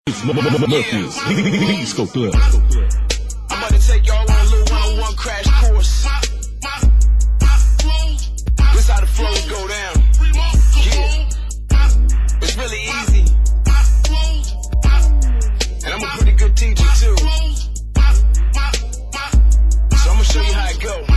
Murphys, Disco Club. I'm about to take y'all on a little one-on-one crash course. This how the flows go down. Yeah, it's really easy, and I'm a pretty good teacher too. So I'm gonna show you how it go.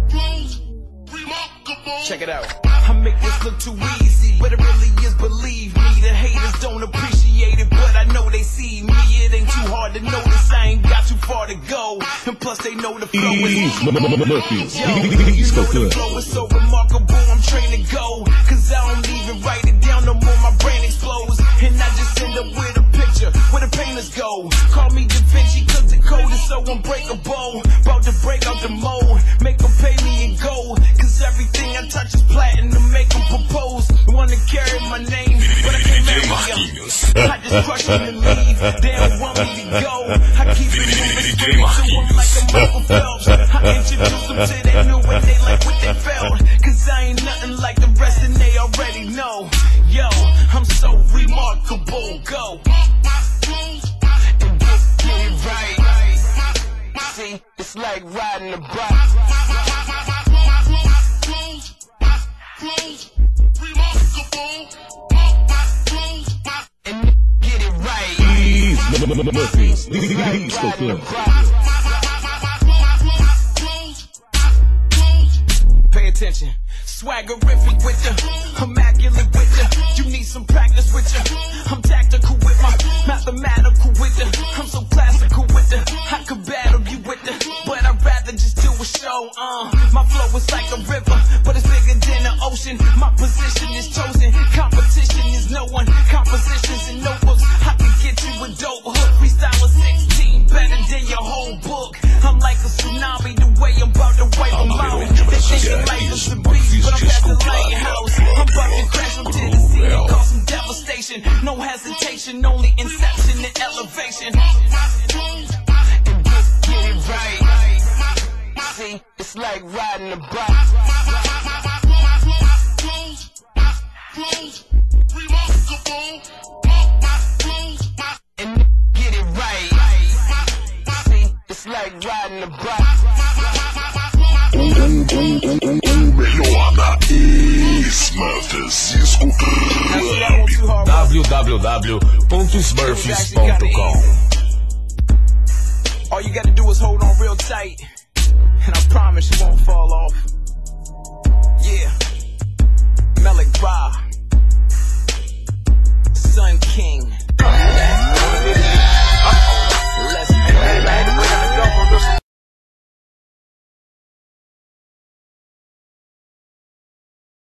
Check it out. I make this look too easy, but it really is, believe me. The haters don't appreciate it, but I know they see me. It ain't too hard to notice, I ain't got too far to go. And plus they know the flow is Murphys, Disco Club. The flow is so remarkable, I'm trained to go. Cause I don't even write it down no more, my brain explodes. And I just end up with a picture, where the painters go. Call me Da Vinci, cause the code is so unbreakable. About to break out the mold, make them pay me in gold. Cause everything I touch is platinum, make them propose. Wanna carry my name, but I can't marry them. I just crush them and leave, they don't want me to go. I keep it moving straight to them like a Michael Phelps. I introduce them to that new way, they like what they felt. Cause I ain't nothing like the rest and they already know. Yo, I'm so remarkable, go. And get it right. See, it's like riding a bike. And get it right. Murphys, Disco Club. Pay attention. Swaggerific with ya, immaculate with ya. You need some practice with ya. I'm tactical with my mathematical with ya. I'm so classical with ya. I could battle you with ya, but I'd rather just do a show. My flow is like a river, but it's bigger than the ocean. My position is chosen, competition is no one. Compositions and notebooks, I can get you a dope hook. Freestyler 16, better than your whole book. I'm like a tsunami, the way I'm about to wipe them out. They think it life is a beast, but I'm past the lighthouse. I'm about to crash from Tennessee and cause some devastation. No hesitation, only inception and elevation. And get it right. See, it's like riding a bike. And get it right. See, it's like riding a bike. Melhor da Smurfs Disco Club. www.smurfs.com. All you gotta do is hold on real tight, and I promise you won't fall off. Yeah, Melik Ra, Sun King.